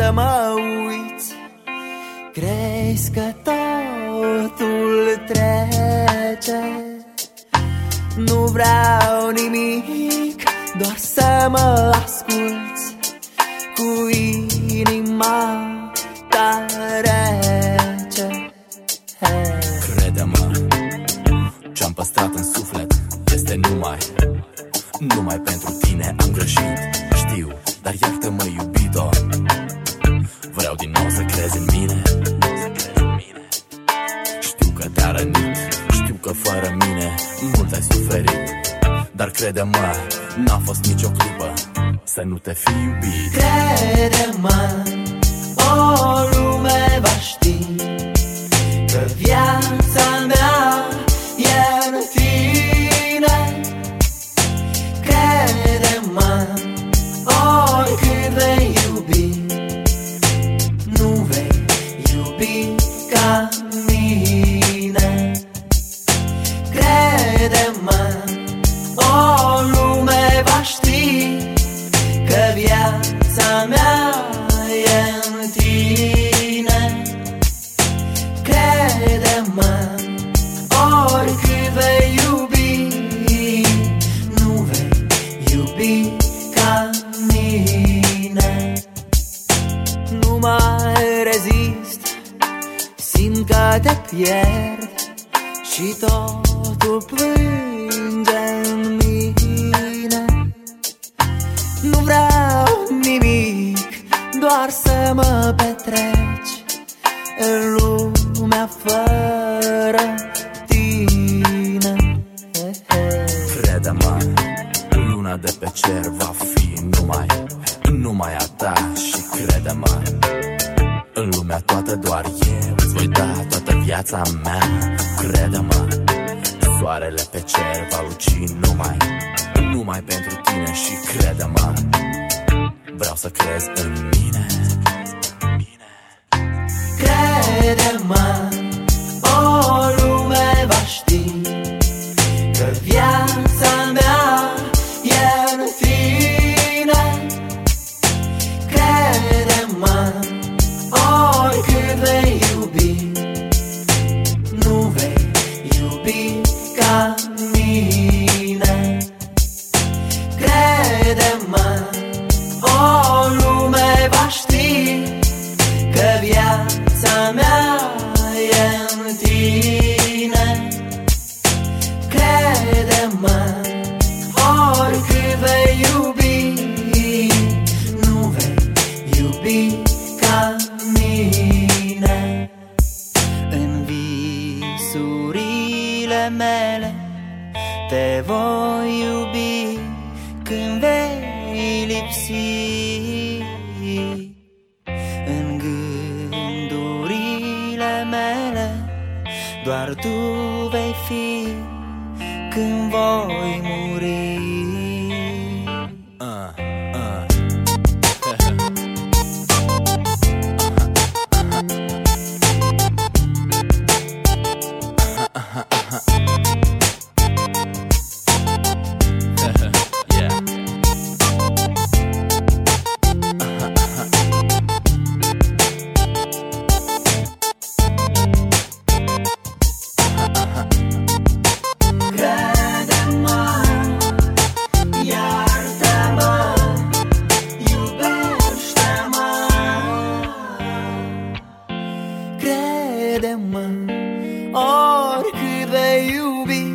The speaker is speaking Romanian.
să mă uiți. Crezi că totul trece. Nu vreau nimic, doar să mă asculți cu inima ta rece. Crede-mă, ce-am păstrat în suflet este numai pentru tine. Am greșit, știu, dar iartă-mă, iubito. Vreau din nou să crezi în mine. Știu că te-a rănit, știu că fără mine mult ai suferit, dar crede-mă, n-a fost nicio clipă să nu te fi iubit. Crede-mă, o lume va ști că viața mea e în tine. Crede-mă, oricât vei iubi, nu vei iubi ca mine. Crede-mă, o lume va ști că viața mea e în tine. Crede-mă, oricât vei iubi, nu vei iubi ca mine. Nu mai rezist, simt că te pierd și totul plânge în mine. Nu vreau nimic, doar să mă petreci în lumea fără tine. Crede-mă, luna de pe cer va fi numai a ta. Și crede-mă, în lumea toată doar eu îți voi da toată viața mea. Crede-mă, soarele pe cer va luci numai pentru tine. Și crede-mă, vreau să crezi în mine. Crede-mă, o lume va ști că viața mea e în tine. Crede-mă, oricât vei iubi, nu vei iubi ca mine. Crede-mă, o lume va ști că viața mea e în tine. Crede-mă, oricât vei iubi, nu vei iubi ca mine. În visurile mele te voi iubi când vei lipsi. În gândurile mele doar tu vei fi când voi muri. Crede-mă, oricât vei iubi,